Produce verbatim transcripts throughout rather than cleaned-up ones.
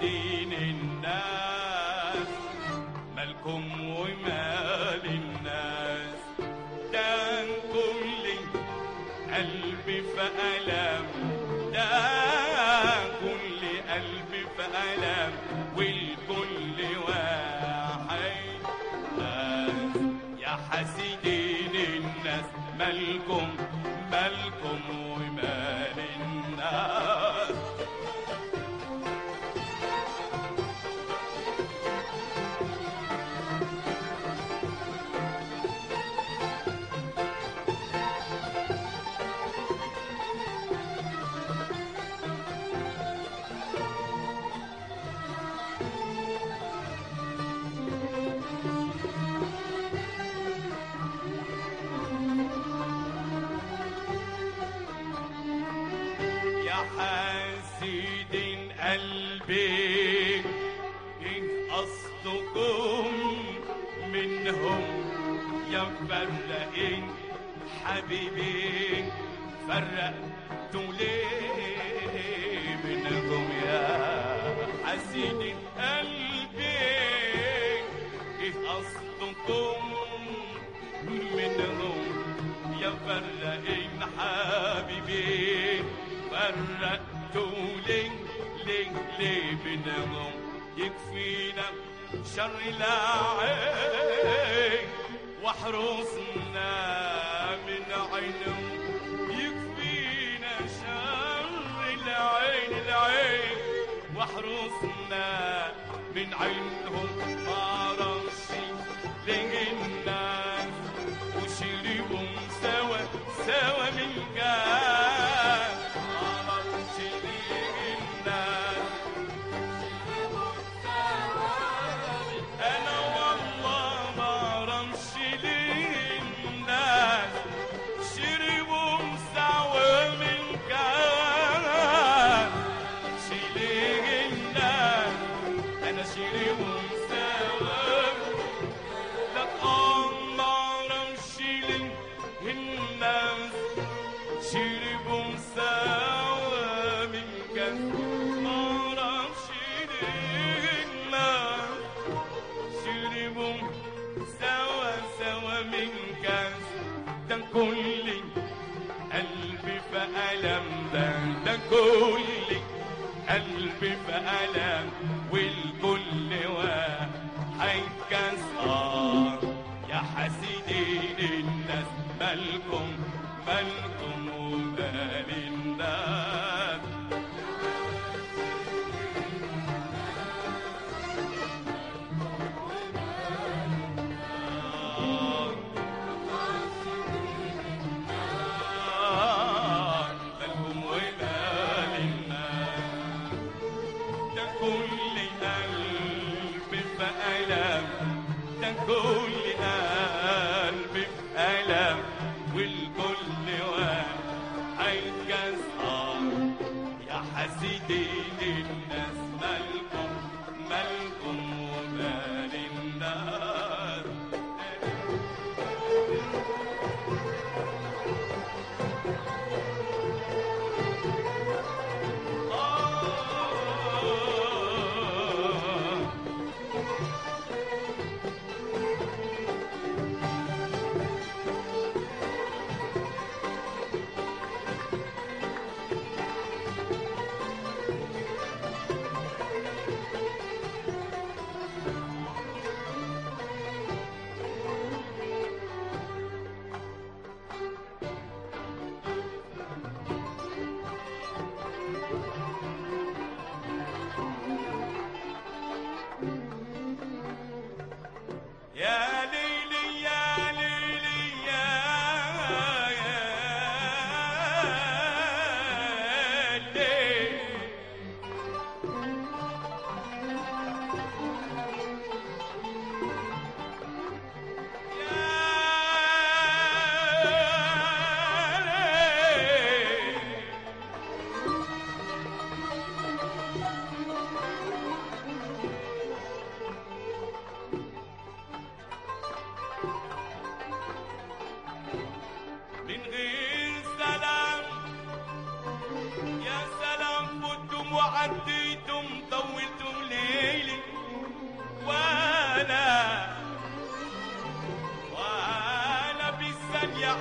حاسدين الناس مالكم ومال الناس، ده كل قلبي في ألم، ده كل قلبي في ألم، والكل واحد ناس. يا حاسدين الناس مالكم مالكم ومال الناس. حاسدين قلبي إن قصدكم منهم، يا مفرقين حبيبين فرقتوا ليه منهم؟ يا حاسدين قلبي إن قصدكم منهم، يا مفرقين حبيبين فرقتوا ليه ليه ليه بينهم؟ يكفينا شر العين واحرسنا من عينهم، يكفينا شر العين العين واحرسنا من عينهم. معرفش ليه الناس وشربهم سوا سوا من جاز، شربوا سوا من كاس، معرفش ليه الناس شربوا سوا سوا من كاس. ده كل قلبي في ألم، ده ده كل قلبي في ألم، والكل واحد كاس. آه يا حاسدين الناس مالكم مالكم ومال الناس. مالكم ومال الناس، ده كل قلب في ألم، ده كل قلب في ألم، والكل واحد كاس. يا حاسدين الناس مالكم مالكم ومال الناس.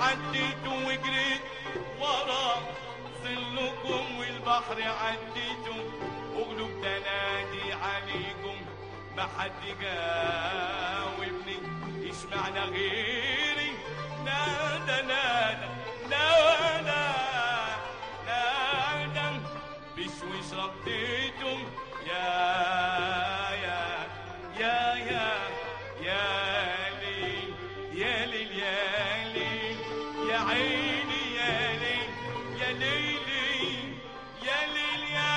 عديتوا وجريت ورا ظلكم والبحر عديتوا وقلوب تنادي عليكم ما حد جاوبني اشمعنى غيري نادى نادى نادى نادى بشويش رديتم يا يا يا يا يا ليل يا ليل يا ليل يا عيني يا ليل يا ليلي يا ليل يا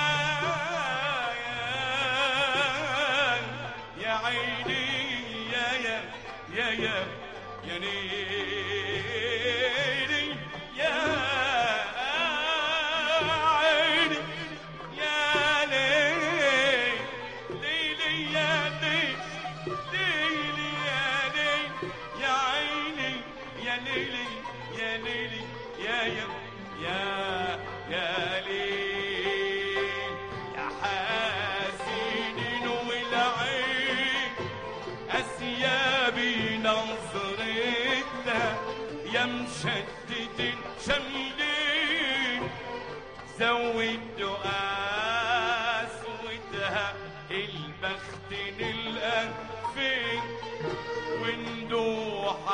يا عيني يا يا يا يا يا ليلي يا عيني يا ليل ليلي يا ليل ليلي يا ليل يا عيني يا ليلي يا ليلي يا يا يا يا ليل يا حاسدين والعين أسيابي نظرتها يا مشدد شملين زودوا قسوتها البخت نلقى فين وندوح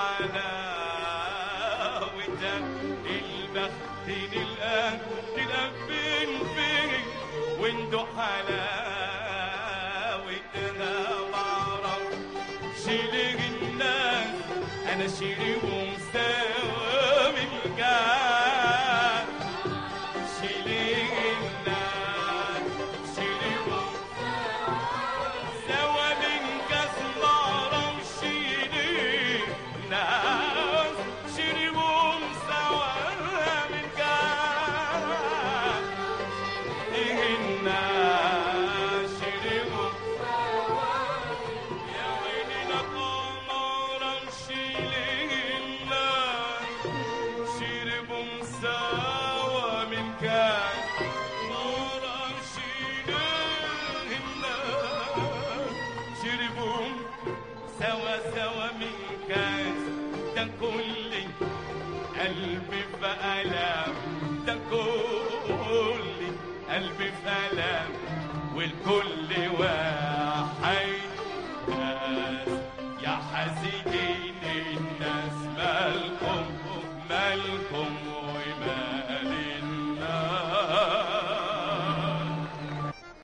حلاوتها البخت نلقى نلقى فين فين وندوح حلاوتها بعرف شيلي الناس انا شيلي ومساوي بالجاه شيلي الناس شيلي ومساوي بالجاه بعرف شيلي الناس شيلي ومساوي بالجاه الناس شيلي يا ويلي لقمر شيلي الناس شربوا مساوى من كاس مرة شيلي الناس شربوا سوا سوا من كاس ده كل قلبي في ألم ده كل قلبي في ألم والكل واحد ناس يا حزين